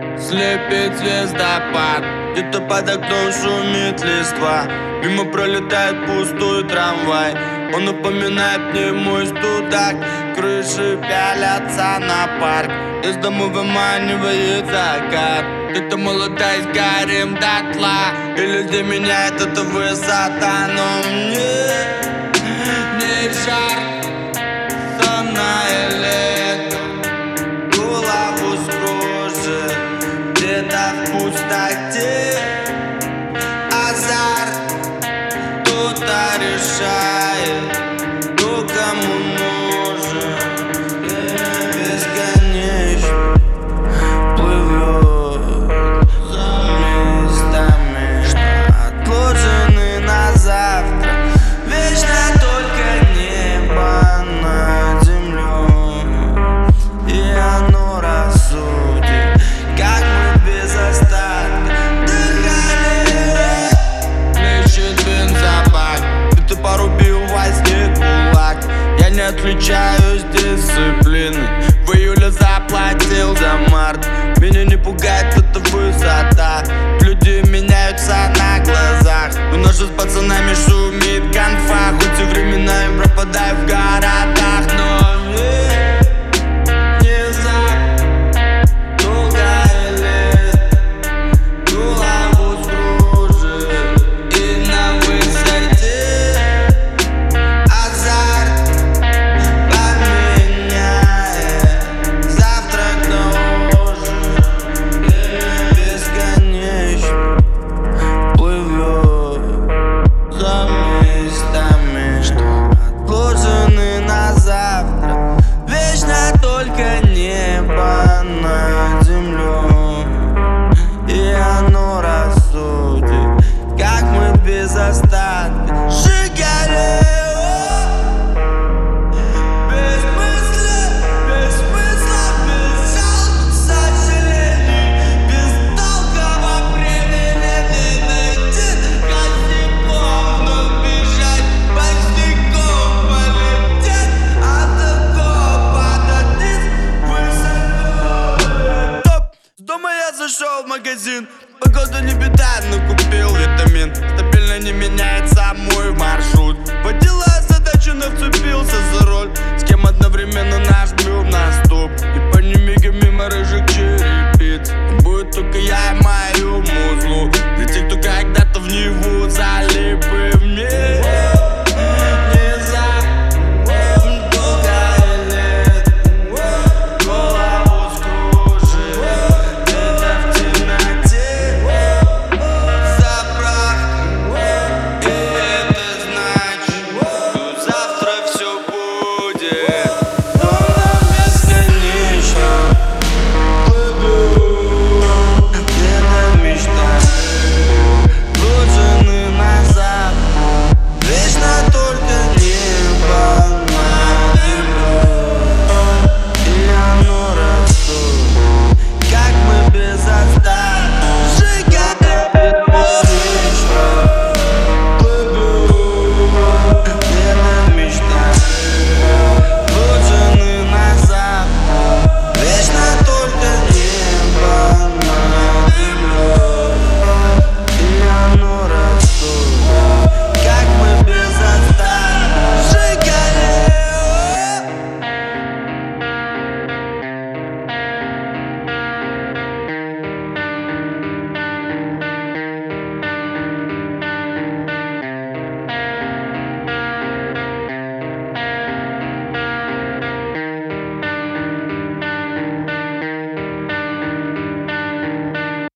Слепит звездопад, где-то под окном шумит листва. Мимо пролетает пустой трамвай, он напоминает мне мой студак. Крыши пялятся на парк, из дома выманивает закат. Где-то молодая сгорим дотла, и людей меняет эта высота. Но мне не жарко, сонное лето, голову скружит где-то в пустоте. Азарт кто-то решает, кто кому нужен. Бесконечно плывет за местами, что отложены на завтра. Вечно только небо над землей, и оно рассудит, как мы без остатка дыхали. Плещет бензобак, ты порубил во сне кулак. Я не отличаюсь дисциплины, в июле заплатил за март. Меня не пугает эта высота, люди меняются на глазах. У нас же с пацанами шумит конфа, хоть и временами пропадаю в городах. Но не знаю, долгое лето, голову скружит, и на высоте азарт поменяет завтрак на ужин. Бесконечно плывет за местами, что отложены на завтра. Вечно только небо над землей, и оно рассудит, как мы без остатка сжигали. Без смысла, без жалоб, сожалений, без толкового времени найти косяком, но бежать босиком полететь от окопа до низ высоко. Стоп! С дома я зашел в магазин, погода не беда, но купил витамин. Стабильно не меняется мой маршрут, водила озадаченно вцепился за руль. С кем одновременно нажмем на стоп, и по немиге мимо рыжих череп.